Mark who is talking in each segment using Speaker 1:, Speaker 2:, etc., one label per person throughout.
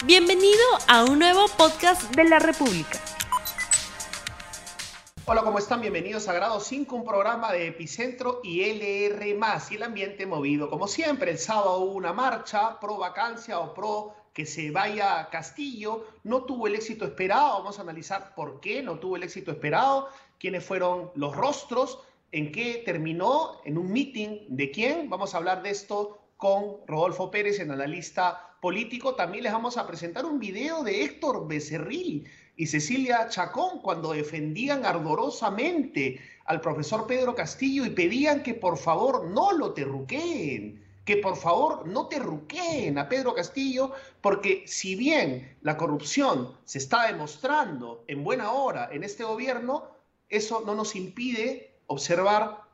Speaker 1: Bienvenido a un nuevo podcast de la República.
Speaker 2: Hola, ¿cómo están? Bienvenidos a Grado 5, un programa de Epicentro y LR+, y el ambiente movido. Como siempre, el sábado hubo una marcha pro vacancia o pro que se vaya Castillo. No tuvo el éxito esperado. Vamos a analizar por qué no tuvo el éxito esperado, quiénes fueron los rostros, en qué terminó, en un meeting de quién. Vamos a hablar de esto con Rodolfo Pérez, el analista político. También les vamos a presentar un video de Héctor Becerril y Cecilia Chacón cuando defendían ardorosamente al profesor Pedro Castillo y pedían que por favor no lo terruqueen, que por favor no terruqueen a Pedro Castillo, porque si bien la corrupción se está demostrando en buena hora en este gobierno, eso no nos impide observar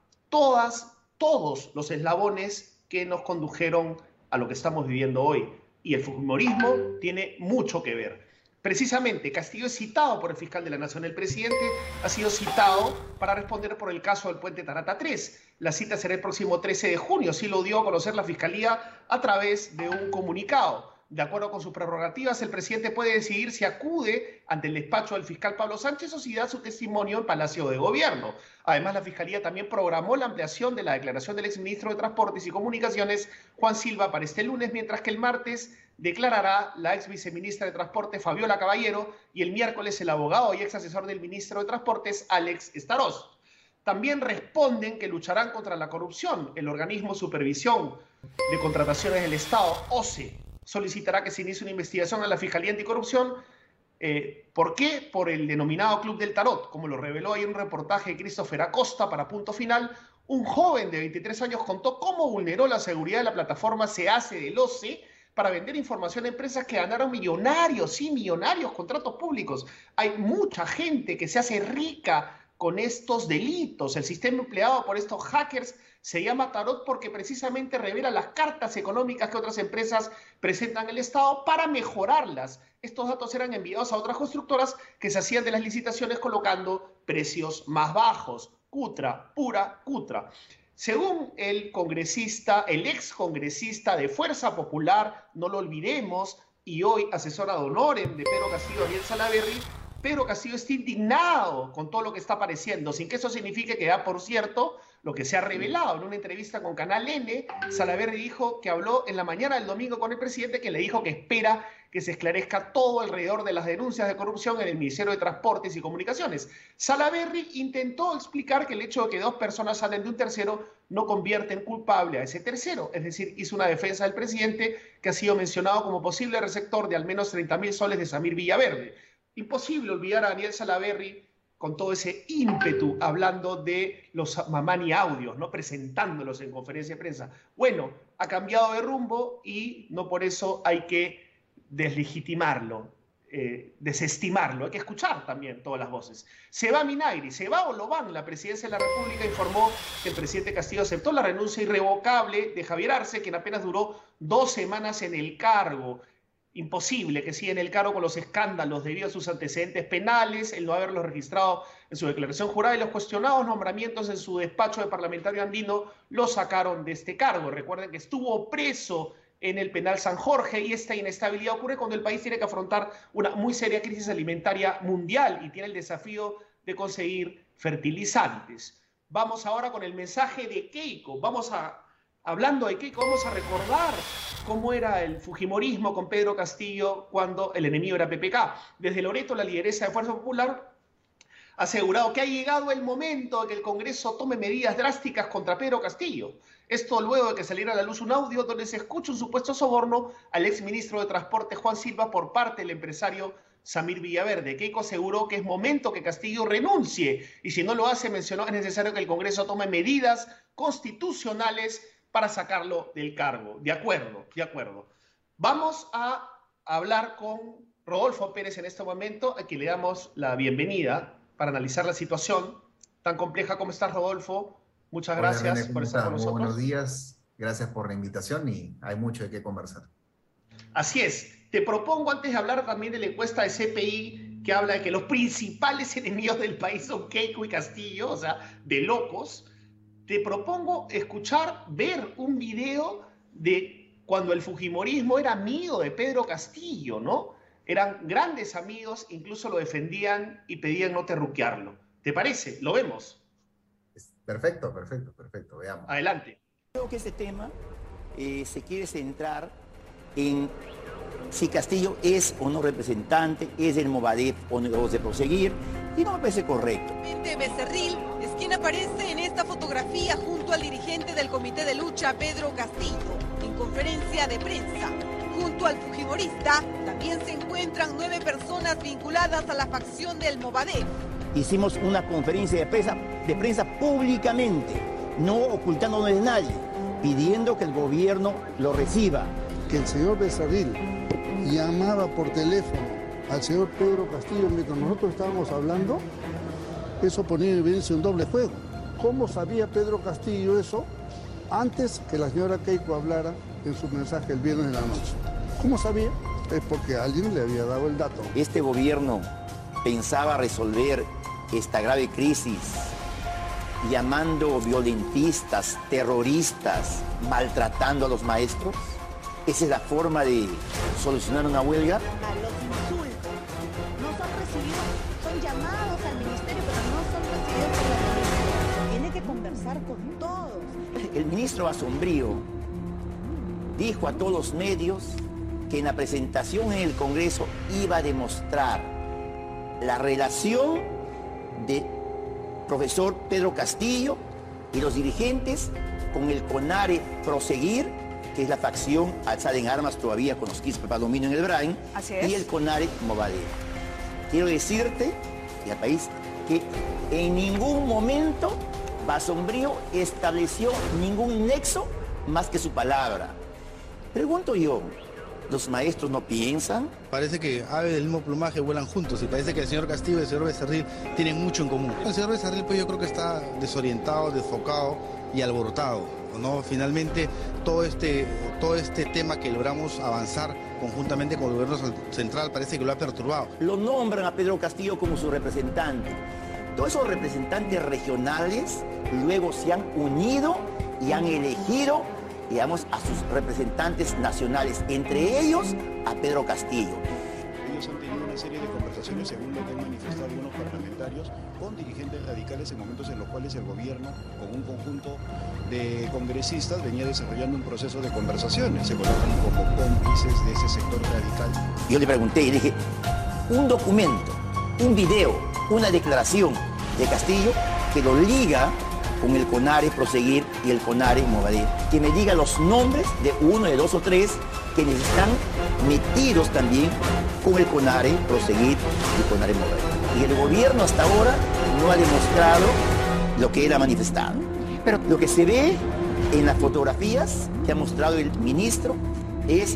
Speaker 2: todos los eslabones que nos condujeron a lo que estamos viviendo hoy. Y el fujimorismo tiene mucho que ver. Precisamente, Castillo es citado por el fiscal de la Nación. El presidente ha sido citado para responder por el caso del puente Tarata 3. La cita será el próximo 13 de junio. Sí lo dio a conocer la Fiscalía a través de un comunicado. De acuerdo con sus prerrogativas, el presidente puede decidir si acude ante el despacho del fiscal Pablo Sánchez o si da su testimonio en Palacio de Gobierno. Además, la Fiscalía también programó la ampliación de la declaración del exministro de Transportes y Comunicaciones, Juan Silva, para este lunes, mientras que el martes declarará la ex viceministra de Transporte, Fabiola Caballero, y el miércoles el abogado y ex asesor del ministro de Transportes, Alex Estaroz. También responden que lucharán contra la corrupción. El organismo de supervisión de contrataciones del Estado, OCE, solicitará que se inicie una investigación a la Fiscalía Anticorrupción. ¿Por qué? Por el denominado Club del Tarot. Como lo reveló ahí un reportaje de Christopher Acosta para Punto Final, un joven de 23 años contó cómo vulneró la seguridad de la plataforma Se Hace del OCE para vender información a empresas que ganaron millonarios, sí, millonarios contratos públicos. Hay mucha gente que se hace rica con estos delitos. El sistema empleado por estos hackers se llama Tarot porque precisamente revela las cartas económicas que otras empresas presentan al Estado para mejorarlas. Estos datos eran enviados a otras constructoras que se hacían de las licitaciones colocando precios más bajos. Cutra, pura cutra. Según el congresista, el ex congresista de Fuerza Popular, no lo olvidemos, y hoy asesora de honorem de Pedro Castillo, Daniel Salaverry, Pedro Castillo está indignado con todo lo que está apareciendo, sin que eso signifique que ya, por cierto, lo que se ha revelado en una entrevista con Canal N, Salaverry dijo que habló en la mañana del domingo con el presidente, que le dijo que espera que se esclarezca todo alrededor de las denuncias de corrupción en el Ministerio de Transportes y Comunicaciones. Salaverry intentó explicar que el hecho de que dos personas salen de un tercero no convierte en culpable a ese tercero, es decir, hizo una defensa del presidente que ha sido mencionado como posible receptor de al menos 30.000 soles de Samir Villaverde. Imposible olvidar a Daniel Salaverry con todo ese ímpetu hablando de los Mamani audios, ¿no? Presentándolos en conferencia de prensa. Bueno, ha cambiado de rumbo y no por eso hay que deslegitimarlo, desestimarlo. Hay que escuchar también todas las voces. Se va Minagri, se va o lo van. La presidencia de la República informó que el presidente Castillo aceptó la renuncia irrevocable de Javier Arce, quien apenas duró 2 semanas en el cargo. Imposible que siga en el cargo con los escándalos debido a sus antecedentes penales, el no haberlos registrado en su declaración jurada y los cuestionados nombramientos en su despacho de parlamentario andino lo sacaron de este cargo. Recuerden que estuvo preso en el penal San Jorge y esta inestabilidad ocurre cuando el país tiene que afrontar una muy seria crisis alimentaria mundial y tiene el desafío de conseguir fertilizantes. Vamos ahora con el mensaje de Keiko. Hablando de Keiko, vamos a recordar cómo era el fujimorismo con Pedro Castillo cuando el enemigo era PPK. Desde Loreto, la lideresa de Fuerza Popular ha asegurado que ha llegado el momento de que el Congreso tome medidas drásticas contra Pedro Castillo. Esto luego de que saliera a la luz un audio donde se escucha un supuesto soborno al exministro de Transporte Juan Silva por parte del empresario Samir Villaverde. Keiko aseguró que es momento que Castillo renuncie y si no lo hace, mencionó, es necesario que el Congreso tome medidas constitucionales para sacarlo del cargo. De acuerdo, de acuerdo. Vamos a hablar con Rodolfo Pérez en este momento, a quien le damos la bienvenida para analizar la situación tan compleja. ¿Cómo estás, Rodolfo? Muchas gracias por estar con nosotros.
Speaker 3: Muy buenos días, gracias por la invitación y hay mucho de qué conversar.
Speaker 2: Así es. Te propongo, antes de hablar también de la encuesta de CPI, que habla de que los principales enemigos del país son Keiko y Castillo, o sea, de locos, te propongo escuchar, ver un video de cuando el fujimorismo era amigo de Pedro Castillo, ¿no? Eran grandes amigos, incluso lo defendían y pedían no terruquearlo. ¿Te parece? ¿Lo vemos?
Speaker 3: Perfecto, perfecto, perfecto. Veamos.
Speaker 2: Adelante.
Speaker 4: Creo que este tema se quiere centrar en si Castillo es o no representante, es del Movadef o no de Proseguir, y no me parece correcto.
Speaker 5: Becerril es quien aparece en esta fotografía junto al dirigente del Comité de Lucha, Pedro Castillo, en conferencia de prensa. Junto al fujimorista también se encuentran 9 personas vinculadas a la facción del Movadef.
Speaker 4: Hicimos una conferencia de prensa públicamente, no ocultándonos de nadie, pidiendo que el gobierno lo reciba.
Speaker 6: Que el señor Becerril llamaba por teléfono al señor Pedro Castillo mientras nosotros estábamos hablando, eso ponía en evidencia un doble juego. ¿Cómo sabía Pedro Castillo eso antes que la señora Keiko hablara en su mensaje el viernes de la noche? ¿Cómo sabía? Es porque alguien le había dado el dato.
Speaker 4: Este gobierno pensaba resolver esta grave crisis llamando violentistas, terroristas, maltratando a los maestros. ¿Esa es la forma de solucionar una huelga?
Speaker 7: A los insultos no son recibidos, son llamados al ministerio, pero no son recibidos por la ministra. Tiene que conversar con todos.
Speaker 4: El ministro Asombrío dijo a todos los medios que en la presentación en el Congreso iba a demostrar la relación de profesor Pedro Castillo y los dirigentes con el CONARE Proseguir, que es la facción alzada en armas todavía con los 15 para dominio en el Brain, y el CONARE Movadef. Quiero decirte y al país que en ningún momento Asombrío estableció ningún nexo más que su palabra. Pregunto yo, ¿los maestros no piensan?
Speaker 8: Parece que aves del mismo plumaje vuelan juntos y parece que el señor Castillo y el señor Becerril tienen mucho en común. El señor Becerril, pues yo creo que está desorientado, desfocado y alborotado, ¿no? Finalmente, todo este tema que logramos avanzar conjuntamente con el gobierno central parece que lo ha perturbado.
Speaker 4: Lo nombran a Pedro Castillo como su representante. Todos esos representantes regionales luego se han unido y han elegido, digamos, a sus representantes nacionales, entre ellos a Pedro Castillo.
Speaker 9: Ellos han tenido una serie de conversaciones, según lo que han manifestado algunos parlamentarios, con dirigentes radicales en momentos en los cuales el gobierno, con un conjunto de congresistas, venía desarrollando un proceso de conversaciones. Se colocan como cómplices de ese sector radical.
Speaker 4: Yo le pregunté y le dije, un documento, un video, una declaración de Castillo que lo liga con el CONARE Proseguir y el CONARE Movadef, que me diga los nombres de uno, de dos o tres quienes están metidos también con el CONARE Proseguir y el CONARE Movadef. Y el gobierno hasta ahora no ha demostrado lo que él ha manifestado. Pero lo que se ve en las fotografías que ha mostrado el ministro es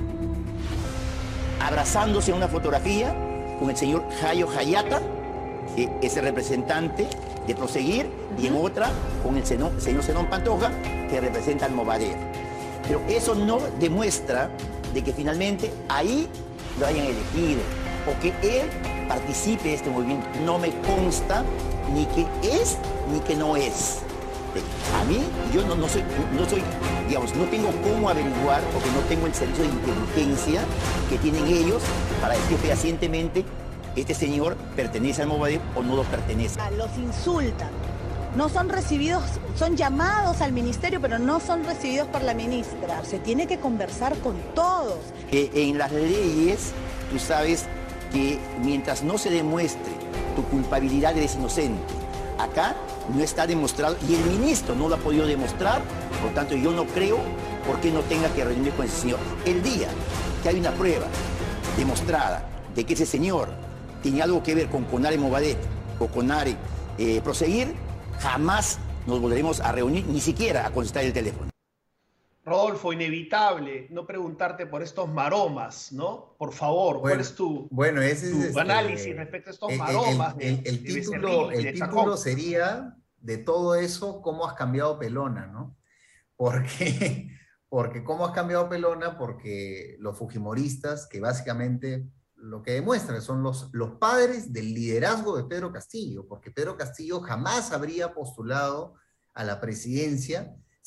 Speaker 4: abrazándose en una fotografía con el señor Jayo Hayata, que es el representante de Proseguir, y en otra con el señor Zenón Pantoja, que representa al Movadef. Pero eso no demuestra de que finalmente ahí lo hayan elegido o que él participe de este movimiento. No me consta ni que es ni que no es. A mí, yo no soy, digamos, no tengo cómo averiguar porque no tengo el servicio de inteligencia que tienen ellos para decir fehacientemente este señor pertenece al Movadef o no lo pertenece.
Speaker 7: Los insultan. No son recibidos, son llamados al ministerio, pero no son recibidos por la ministra. Se tiene que conversar con todos.
Speaker 4: En las leyes, tú sabes que mientras no se demuestre tu culpabilidad eres inocente. Acá no está demostrado y el ministro no lo ha podido demostrar, por tanto yo no creo por qué no tenga que reunirme con ese señor. El día que hay una prueba demostrada de que ese señor tiene algo que ver con CONARE Movadef o CONARE Proseguir, jamás nos volveremos a reunir, ni siquiera a contestar el teléfono.
Speaker 2: Rodolfo, inevitable no preguntarte por estos maromas, ¿no? Por favor, ¿cuál es tu análisis respecto a estos maromas?
Speaker 3: El título sería de todo eso, ¿cómo has cambiado Pelona, no? Porque ¿cómo has cambiado Pelona? Porque los fujimoristas, que básicamente lo que demuestran son los padres del liderazgo de Pedro Castillo, porque Pedro Castillo jamás habría postulado a la presidencia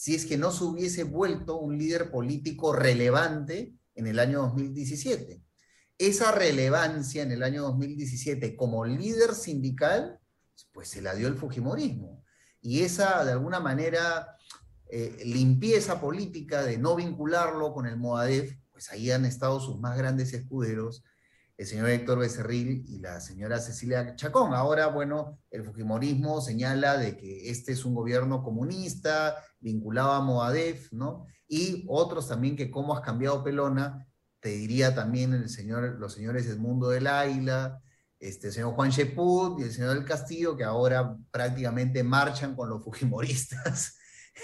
Speaker 3: si es que no se hubiese vuelto un líder político relevante en el año 2017. Esa relevancia en el año 2017 como líder sindical, pues se la dio el fujimorismo. Y esa, de alguna manera, limpieza política de no vincularlo con el Movadef, pues ahí han estado sus más grandes escuderos, el señor Héctor Becerril y la señora Cecilia Chacón. Ahora, bueno, el fujimorismo señala de que este es un gobierno comunista, vinculado a Movadef, ¿no? Y otros también que cómo has cambiado Pelona, te diría también los señores Edmundo del Águila, el señor Juan Sheput y el señor del Castillo, que ahora prácticamente marchan con los fujimoristas,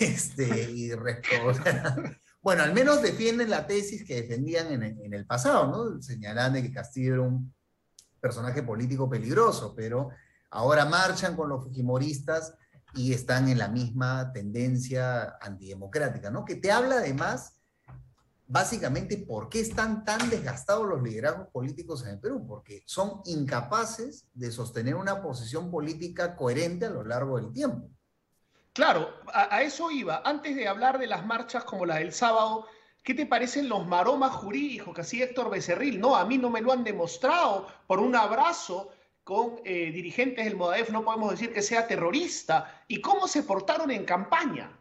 Speaker 3: y bueno, al menos defienden la tesis que defendían en el pasado, ¿no? Señalan de que Castillo era un personaje político peligroso, pero ahora marchan con los fujimoristas y están en la misma tendencia antidemocrática, ¿no? Que te habla además, básicamente, por qué están tan desgastados los liderazgos políticos en el Perú, porque son incapaces de sostener una posición política coherente a lo largo del tiempo.
Speaker 2: Claro, a eso iba. Antes de hablar de las marchas como la del sábado, ¿qué te parecen los maromas jurídicos que hacía Héctor Becerril? No, a mí no me lo han demostrado. Por un abrazo con dirigentes del Movadef no podemos decir que sea terrorista. ¿Y cómo se portaron en campaña?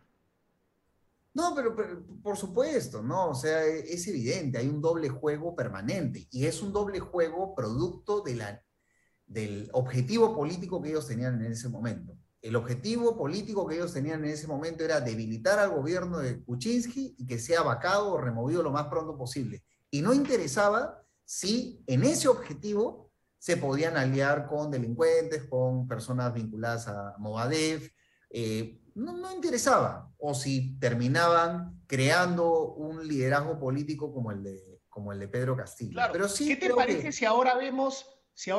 Speaker 3: No, pero por supuesto, ¿no? O sea, es evidente, hay un doble juego permanente y es un doble juego producto del objetivo político que ellos tenían en ese momento. El objetivo político que ellos tenían en ese momento era debilitar al gobierno de Kuczynski y que sea vacado o removido lo más pronto posible. Y no interesaba si en ese objetivo se podían aliar con delincuentes, con personas vinculadas a Movadef, no interesaba. O si terminaban creando un liderazgo político como el de Pedro Castillo.
Speaker 2: Claro.
Speaker 3: Pero sí,
Speaker 2: ¿qué te parece si ahora vemos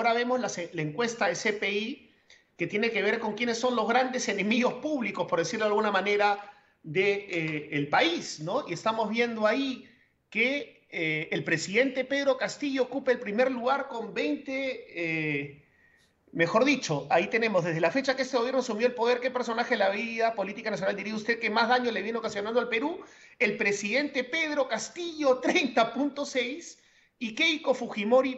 Speaker 2: la encuesta de CPI que tiene que ver con quiénes son los grandes enemigos públicos, por decirlo de alguna manera, del país, ¿no? Y estamos viendo ahí que el presidente Pedro Castillo ocupa el primer lugar con 20, mejor dicho, ahí tenemos, desde la fecha que este gobierno asumió el poder, ¿qué personaje de la vida política nacional diría usted que más daño le viene ocasionando al Perú? El presidente Pedro Castillo, 30.6%, y Keiko Fujimori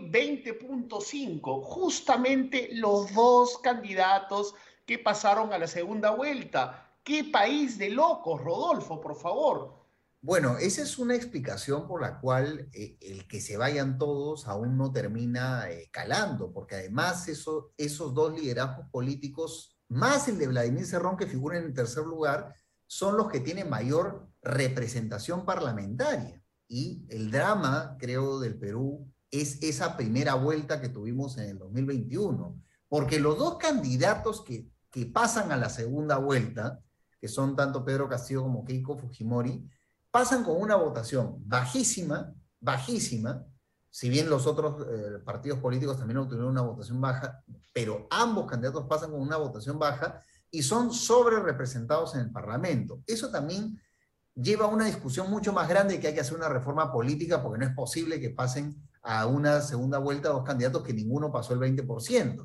Speaker 2: 20.5%, justamente los dos candidatos que pasaron a la segunda vuelta. ¡Qué país de locos, Rodolfo, por favor!
Speaker 3: Bueno, esa es una explicación por la cual el que se vayan todos aún no termina calando, porque además esos dos liderazgos políticos, más el de Vladimir Cerrón, que figura en el tercer lugar, son los que tienen mayor representación parlamentaria. Y el drama, creo, del Perú es esa primera vuelta que tuvimos en el 2021. Porque los dos candidatos que pasan a la segunda vuelta, que son tanto Pedro Castillo como Keiko Fujimori, pasan con una votación bajísima, bajísima, si bien los otros partidos políticos también obtuvieron una votación baja, pero ambos candidatos pasan con una votación baja y son sobre representados en el Parlamento. Eso también lleva a una discusión mucho más grande, que hay que hacer una reforma política, porque no es posible que pasen a una segunda vuelta dos candidatos que ninguno pasó el 20%.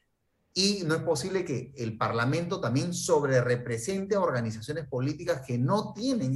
Speaker 3: Y no es posible que el Parlamento también sobrerepresente a organizaciones políticas que no tienen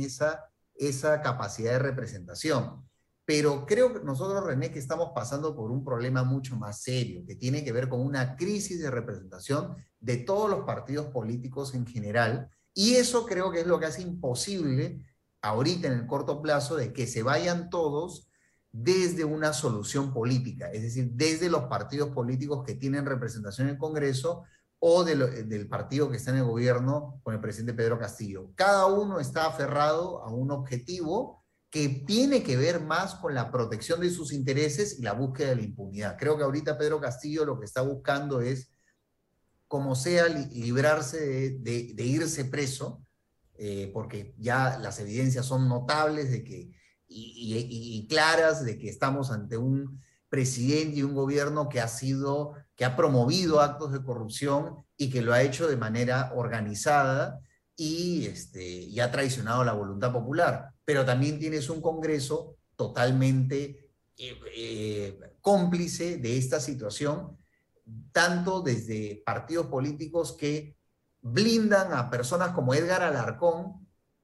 Speaker 3: esa capacidad de representación. Pero creo que nosotros, René, que estamos pasando por un problema mucho más serio, que tiene que ver con una crisis de representación de todos los partidos políticos en general. Y eso creo que es lo que hace imposible ahorita en el corto plazo de que se vayan todos desde una solución política, es decir, desde los partidos políticos que tienen representación en el Congreso o del partido que está en el gobierno con el presidente Pedro Castillo. Cada uno está aferrado a un objetivo que tiene que ver más con la protección de sus intereses y la búsqueda de la impunidad. Creo que ahorita Pedro Castillo lo que está buscando es, como sea, librarse de irse preso, porque ya las evidencias son notables de que, y claras de que estamos ante un presidente y un gobierno que ha promovido actos de corrupción y que lo ha hecho de manera organizada y ha traicionado la voluntad popular. Pero también tienes un Congreso totalmente cómplice de esta situación, tanto desde partidos políticos que blindan a personas como Edgar Alarcón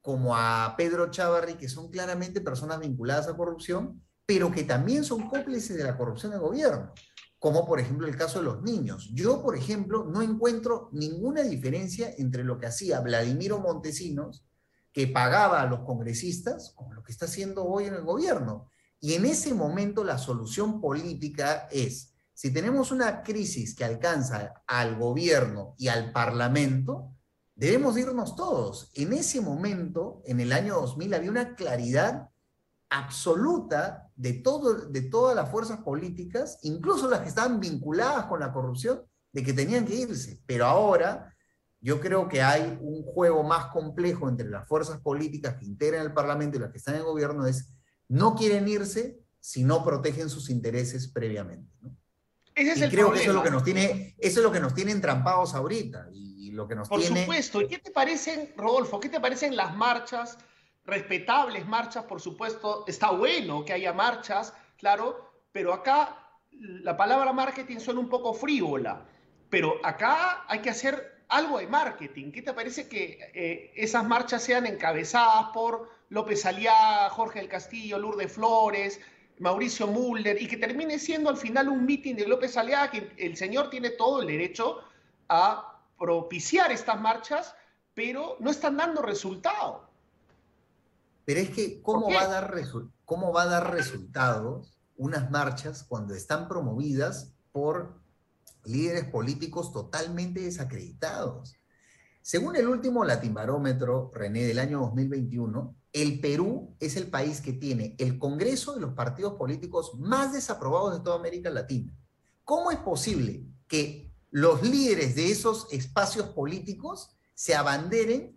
Speaker 3: como a Pedro Chávarri, que son claramente personas vinculadas a corrupción, pero que también son cómplices de la corrupción del gobierno, como por ejemplo el caso de los niños. Yo, por ejemplo, no encuentro ninguna diferencia entre lo que hacía Vladimiro Montesinos, que pagaba a los congresistas, con lo que está haciendo hoy en el gobierno. Y en ese momento la solución política es, si tenemos una crisis que alcanza al gobierno y al parlamento, debemos irnos todos. En ese momento, en el año 2000, había una claridad absoluta de todas las fuerzas políticas, incluso las que estaban vinculadas con la corrupción, de que tenían que irse. Pero ahora yo creo que hay un juego más complejo entre las fuerzas políticas que integran el Parlamento y las que están en el gobierno, no quieren irse si no protegen sus intereses previamente, ¿no?
Speaker 2: Ese es el
Speaker 3: creo
Speaker 2: problema.
Speaker 3: que eso es lo que nos tiene entrampados ahorita. Y lo que nos
Speaker 2: Por
Speaker 3: tiene...
Speaker 2: supuesto. ¿Y qué te parecen, Rodolfo, qué te parecen las marchas? Respetables marchas, por supuesto. Está bueno que haya marchas, claro, pero acá la palabra marketing suena un poco frívola. Pero acá hay que hacer algo de marketing. ¿Qué te parece que esas marchas sean encabezadas por López Aliaga, Jorge del Castillo, Lourdes Flores, Mauricio Mulder, y que termine siendo al final un meeting de López Aliaga, que el señor tiene todo el derecho a propiciar estas marchas, pero no están dando resultado?
Speaker 3: Pero es que, ¿cómo va a dar resultados unas marchas cuando están promovidas por líderes políticos totalmente desacreditados? Según el último Latinbarómetro, René, del año 2021, el Perú es el país que tiene el Congreso de los partidos políticos más desaprobados de toda América Latina. ¿Cómo es posible que los líderes de esos espacios políticos se abanderen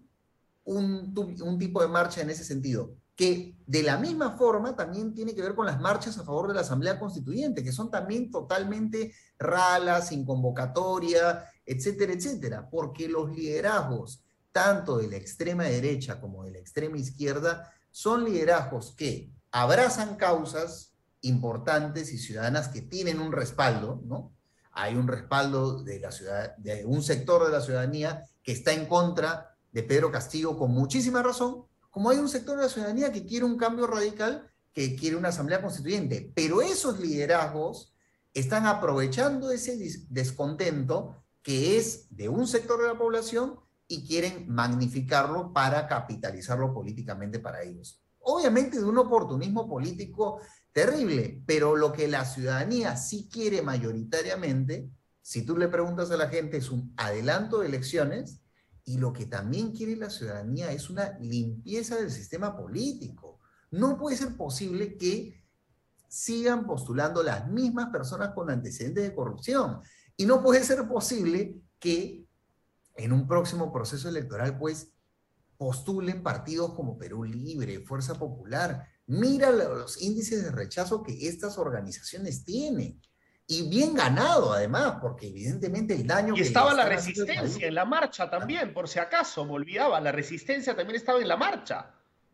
Speaker 3: un tipo de marcha en ese sentido? Que de la misma forma también tiene que ver con las marchas a favor de la Asamblea Constituyente, que son también totalmente ralas, sin convocatoria, etcétera, etcétera, porque los liderazgos, tanto de la extrema derecha como de la extrema izquierda, son liderazgos que abrazan causas importantes y ciudadanas que tienen un respaldo, ¿no? Hay un respaldo de un sector de la ciudadanía que está en contra de Pedro Castillo con muchísima razón, como hay un sector de la ciudadanía que quiere un cambio radical, que quiere una asamblea constituyente. Pero esos liderazgos están aprovechando ese descontento que es de un sector de la población y quieren magnificarlo para capitalizarlo políticamente para ellos. Obviamente de un oportunismo político terrible, pero lo que la ciudadanía sí quiere mayoritariamente, si tú le preguntas a la gente, es un adelanto de elecciones, y lo que también quiere la ciudadanía es una limpieza del sistema político. No puede ser posible que sigan postulando las mismas personas con antecedentes de corrupción. Y no puede ser posible que en un próximo proceso electoral, pues, postulen partidos como Perú Libre, Fuerza Popular. Mira los índices de rechazo que estas organizaciones tienen. Y bien ganado, además, porque evidentemente el daño...
Speaker 2: Y estaba la resistencia en la marcha también, por si acaso, me olvidaba. La resistencia también estaba en la marcha.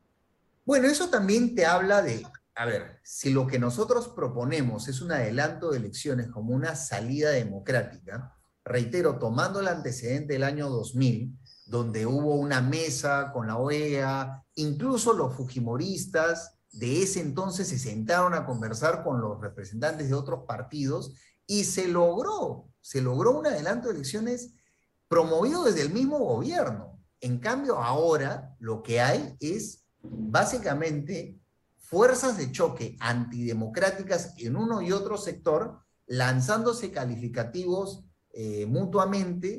Speaker 3: Bueno, eso también te habla de... A ver, si lo que nosotros proponemos es un adelanto de elecciones como una salida democrática, reitero, tomando el antecedente del año 2000, donde hubo una mesa con la OEA, incluso los fujimoristas de ese entonces se sentaron a conversar con los representantes de otros partidos y se logró un adelanto de elecciones promovido desde el mismo gobierno. En cambio, ahora lo que hay es básicamente fuerzas de choque antidemocráticas en uno y otro sector, lanzándose calificativos mutuamente.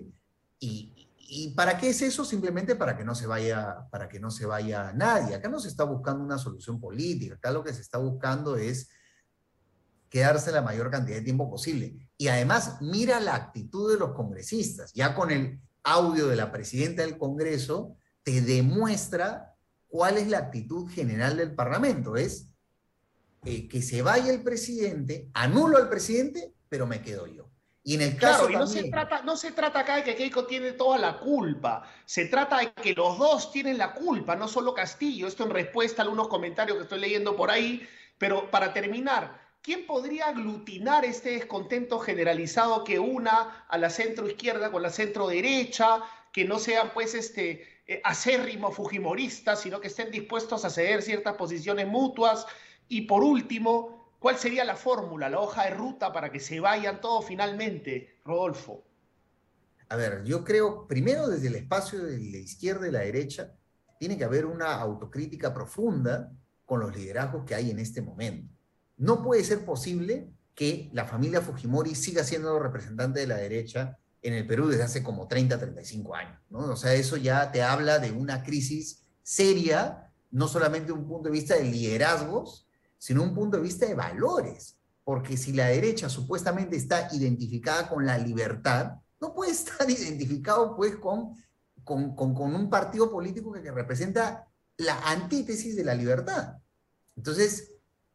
Speaker 3: ¿Y para qué es eso? Simplemente para que no se vaya nadie. Acá no se está buscando una solución política, acá lo que se está buscando es quedarse la mayor cantidad de tiempo posible. Y además, mira la actitud de los congresistas. Ya con el audio de la presidenta del Congreso, te demuestra cuál es la actitud general del Parlamento. Es que se vaya el presidente, anulo al presidente, pero me quedo yo. Y en el caso
Speaker 2: claro,
Speaker 3: también,
Speaker 2: y no se trata acá de que Keiko tiene toda la culpa, se trata de que los dos tienen la culpa, no solo Castillo. Esto en respuesta a algunos comentarios que estoy leyendo por ahí, pero para terminar, ¿quién podría aglutinar este descontento generalizado que una a la centro izquierda con la centro derecha, que no sean pues acérrimos fujimoristas, sino que estén dispuestos a ceder ciertas posiciones mutuas. Y por último, ¿cuál sería la fórmula, la hoja de ruta para que se vayan todos finalmente, Rodolfo?
Speaker 3: A ver, yo creo, primero desde el espacio de la izquierda y la derecha, tiene que haber una autocrítica profunda con los liderazgos que hay en este momento. No puede ser posible que la familia Fujimori siga siendo representante de la derecha en el Perú desde hace como 30, 35 años, ¿no? O sea, eso ya te habla de una crisis seria, no solamente de un punto de vista de liderazgos, sino un punto de vista de valores. Porque si la derecha supuestamente está identificada con la libertad, no puede estar identificado pues con un partido político que representa la antítesis de la libertad. Entonces,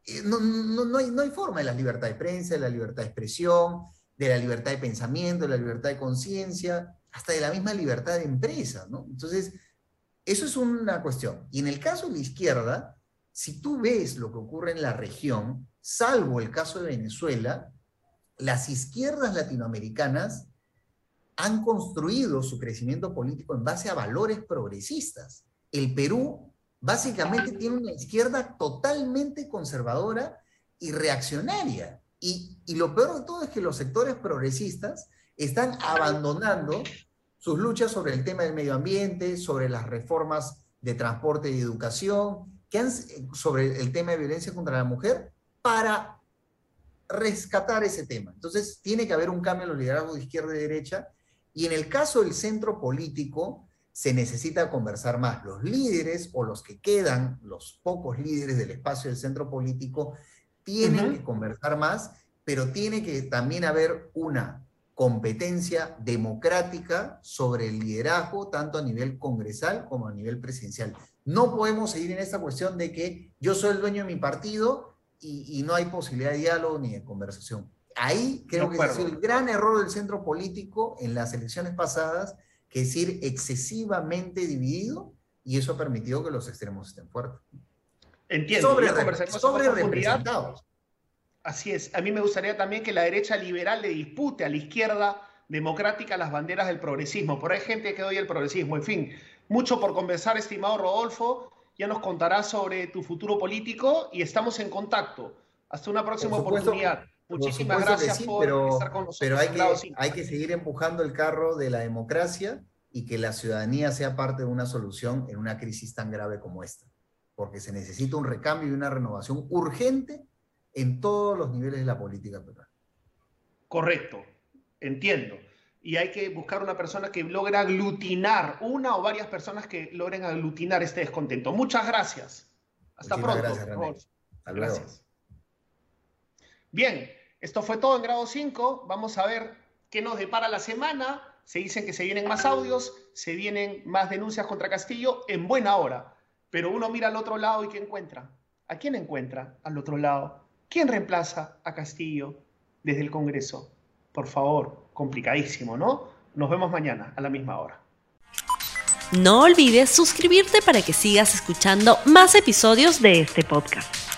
Speaker 3: no hay forma de la libertad de prensa, de la libertad de expresión, de la libertad de pensamiento, de la libertad de conciencia, hasta de la misma libertad de empresa, ¿no? Entonces, eso es una cuestión. Y en el caso de la izquierda, si tú ves lo que ocurre en la región, salvo el caso de Venezuela, las izquierdas latinoamericanas han construido su crecimiento político en base a valores progresistas. El Perú básicamente tiene una izquierda totalmente conservadora y reaccionaria. Y lo peor de todo es que los sectores progresistas están abandonando sus luchas sobre el tema del medio ambiente, sobre las reformas de transporte y educación, sobre el tema de violencia contra la mujer, para rescatar ese tema. Entonces, tiene que haber un cambio en los liderazgos de izquierda y derecha, y en el caso del centro político, se necesita conversar más. Los líderes, o los que quedan, los pocos líderes del espacio del centro político, tienen que conversar más, pero tiene que también haber una competencia democrática sobre el liderazgo, tanto a nivel congresal como a nivel presidencial. No podemos seguir en esta cuestión de que yo soy el dueño de mi partido y no hay posibilidad de diálogo ni de conversación. Ahí creo que es el gran error del centro político en las elecciones pasadas, que es ir excesivamente dividido, y eso ha permitido que los extremos estén fuertes.
Speaker 2: Entiendo.
Speaker 3: Sobre representados.
Speaker 2: Así es. A mí me gustaría también que la derecha liberal le dispute a la izquierda democrática las banderas del progresismo. Pero hay gente que odia el progresismo. En fin, mucho por conversar, estimado Rodolfo. Ya nos contarás sobre tu futuro político y estamos en contacto. Hasta una próxima oportunidad. Muchísimas gracias por estar con nosotros.
Speaker 3: Pero hay que seguir empujando el carro de la democracia y que la ciudadanía sea parte de una solución en una crisis tan grave como esta. Porque se necesita un recambio y una renovación urgente en todos los niveles de la política peruana.
Speaker 2: Correcto, entiendo. Y hay que buscar una persona que logre aglutinar, una o varias personas que logren aglutinar este descontento. Muchas gracias. Hasta pronto.
Speaker 3: Gracias, René. Hasta luego.
Speaker 2: Gracias. Bien, esto fue todo en Grado 5. Vamos a ver qué nos depara la semana. Se dicen que se vienen más audios, se vienen más denuncias contra Castillo en buena hora. Pero uno mira al otro lado y ¿qué encuentra? ¿A quién encuentra al otro lado? ¿Quién reemplaza a Castillo desde el Congreso? Por favor, complicadísimo, ¿no? Nos vemos mañana a la misma hora.
Speaker 1: No olvides suscribirte para que sigas escuchando más episodios de este podcast.